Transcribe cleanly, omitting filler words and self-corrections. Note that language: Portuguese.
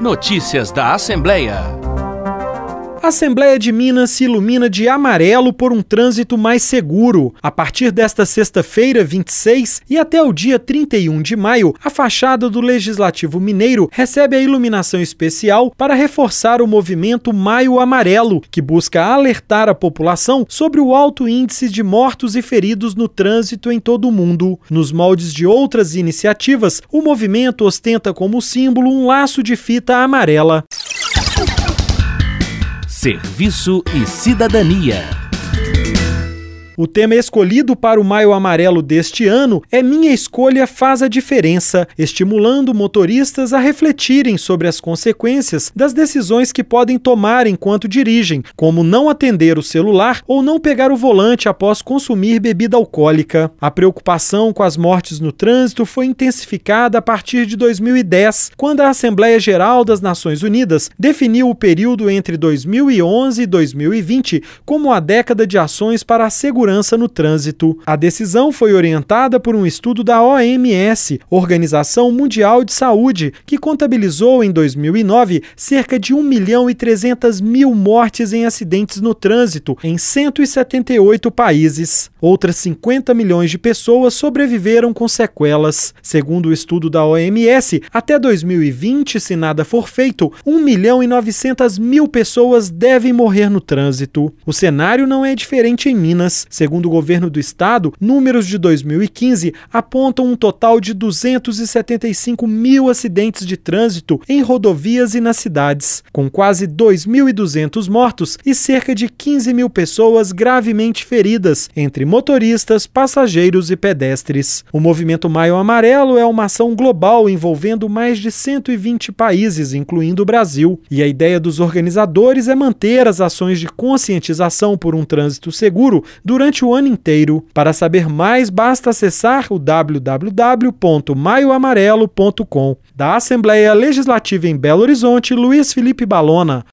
Notícias da Assembleia. A Assembleia de Minas se ilumina de amarelo por um trânsito mais seguro. A partir desta sexta-feira, 26, e até o dia 31 de maio, a fachada do Legislativo Mineiro recebe a iluminação especial para reforçar o movimento Maio Amarelo, que busca alertar a população sobre o alto índice de mortos e feridos no trânsito em todo o mundo. Nos moldes de outras iniciativas, o movimento ostenta como símbolo um laço de fita amarela. Serviço e cidadania. O tema escolhido para o Maio Amarelo deste ano é Minha Escolha Faz a Diferença, estimulando motoristas a refletirem sobre as consequências das decisões que podem tomar enquanto dirigem, como não atender o celular ou não pegar o volante após consumir bebida alcoólica. A preocupação com as mortes no trânsito foi intensificada a partir de 2010, quando a Assembleia Geral das Nações Unidas definiu o período entre 2011 e 2020 como a década de ações para a segurança no trânsito. A decisão foi orientada por um estudo da OMS, Organização Mundial de Saúde, que contabilizou em 2009 cerca de 1.300.000 mortes em acidentes no trânsito em 178 países. Outras 50 milhões de pessoas sobreviveram com sequelas. Segundo o estudo da OMS, até 2020, se nada for feito, 1.900.000 pessoas devem morrer no trânsito. O cenário não é diferente em Minas. Segundo o governo do estado, números de 2015 apontam um total de 275 mil acidentes de trânsito em rodovias e nas cidades, com quase 2.200 mortos e cerca de 15 mil pessoas gravemente feridas, entre motoristas, passageiros e pedestres. O movimento Maio Amarelo é uma ação global envolvendo mais de 120 países, incluindo o Brasil. E a ideia dos organizadores é manter as ações de conscientização por um trânsito seguro durante o ano inteiro. Para saber mais, basta acessar o www.maioamarelo.com. Da Assembleia Legislativa em Belo Horizonte, Luiz Felipe Balona.